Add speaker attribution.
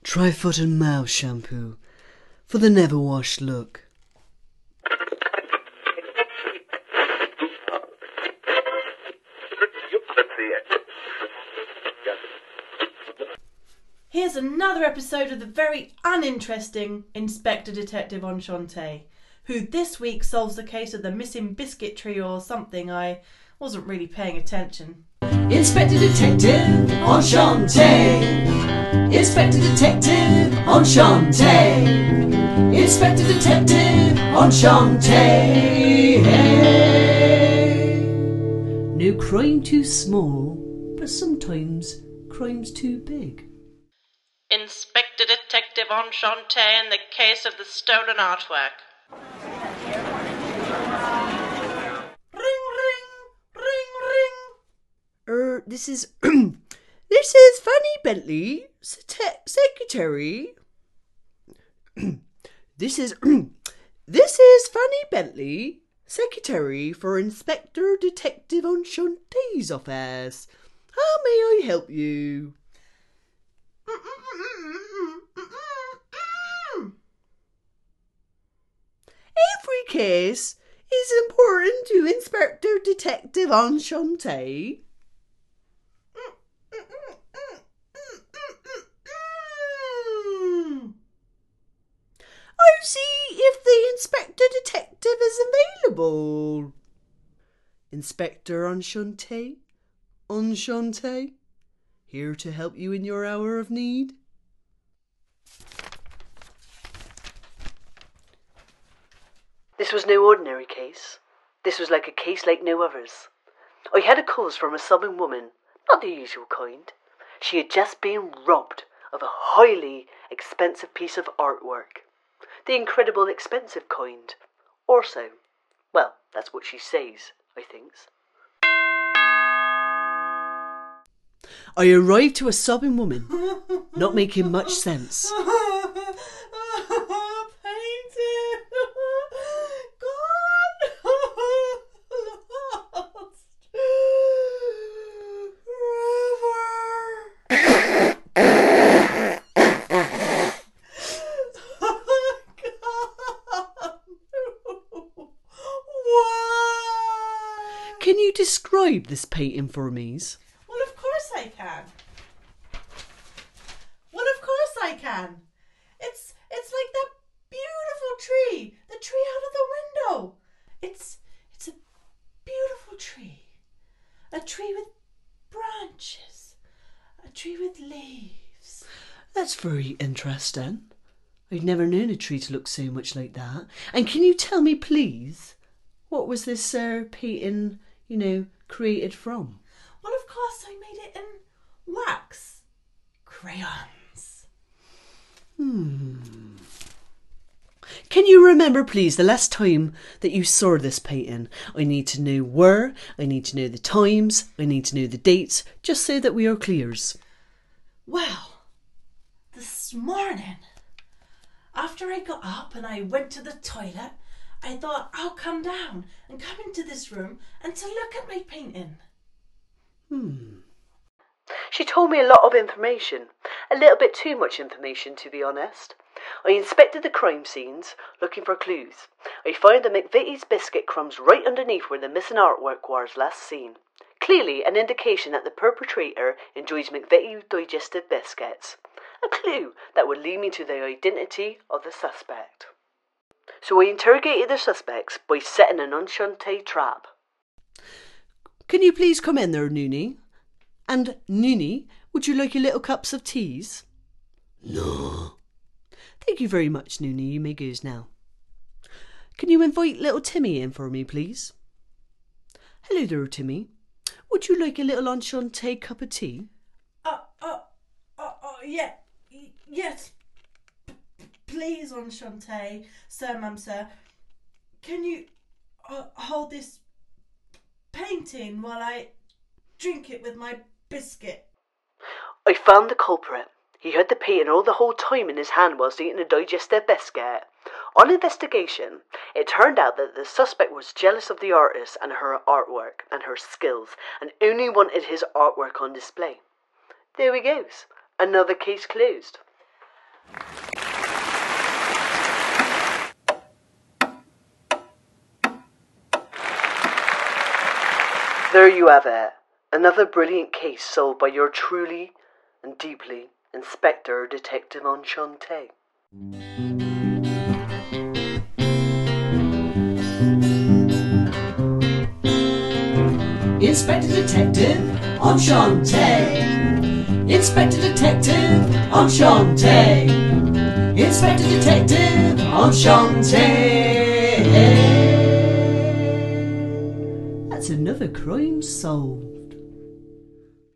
Speaker 1: Try Foot and Mouth shampoo for the never washed look.
Speaker 2: Here's another episode of the very uninteresting Inspector Detective Enchante, who this week solves the case of the missing biscuit tree or something. I wasn't really paying attention.
Speaker 3: Inspector Detective Enchante. Inspector Detective Enchante. Inspector Detective Enchante. No crime too small, but sometimes crime's too big.
Speaker 2: Inspector Detective Enchante in the case of the stolen artwork. Ring, ring, ring, ring.
Speaker 3: This is this is Fanny Bentley, secretary. This is Fanny Bentley, secretary for Inspector Detective Enchante's office. How may I help you? Every case is important to Inspector Detective Enchante. I'll see if the Inspector Detective is available. Inspector Enchante? Enchante? Here to help you in your hour of need?
Speaker 1: This was no ordinary case. This was like a case like no others. I had a cause from a sobbing woman, not the usual kind. She had just been robbed of a highly expensive piece of artwork. The incredible expensive kind. Or so. Well, that's what she says, I thinks.
Speaker 3: I arrived to a sobbing woman, not making much sense.
Speaker 2: Painted. Gone. Lost.
Speaker 3: Can you describe this painting for me?
Speaker 2: Well, of course I can. It's like that beautiful tree, the tree out of the window. It's a beautiful tree. A tree with branches. A tree with leaves.
Speaker 3: That's very interesting. I've never known a tree to look so much like that. And can you tell me, please, what was this painting, created from?
Speaker 2: Well, of course I made it in wax. Crayons.
Speaker 3: Can you remember, please, the last time that you saw this painting? I need to know where, I need to know the times, I need to know the dates, just so that we are clears.
Speaker 2: Well, this morning, after I got up and I went to the toilet, I thought I'll come down and come into this room and to look at my painting.
Speaker 1: She told me a lot of information. A little bit too much information, to be honest. I inspected the crime scenes, looking for clues. I found the McVitie's biscuit crumbs right underneath where the missing artwork was last seen. Clearly an indication that the perpetrator enjoys McVitie digestive biscuits. A clue that would lead me to the identity of the suspect. So I interrogated the suspects by setting an Enchante trap.
Speaker 3: Can you please come in there, Noonie? And, Noonie, would you like your little cups of teas?
Speaker 1: No.
Speaker 3: Thank you very much, Noonie. You may go now. Can you invite little Timmy in for me, please? Hello there, Timmy. Would you like a little Enchante cup of tea?
Speaker 2: Yes. Please, Enchante, sir, ma'am, sir. Can you hold this painting while I drink it with my biscuit?
Speaker 1: I found the culprit. He had the painting all the whole time in his hand whilst eating a digestive biscuit. On investigation, it turned out that the suspect was jealous of the artist and her artwork and her skills, and only wanted his artwork on display. There he goes. Another case closed. There you have it. Another brilliant case solved by your truly and deeply Inspector Detective Enchante.
Speaker 3: Inspector Detective Enchante. Inspector Detective Enchante. Inspector Detective Enchante. That's another crime solved.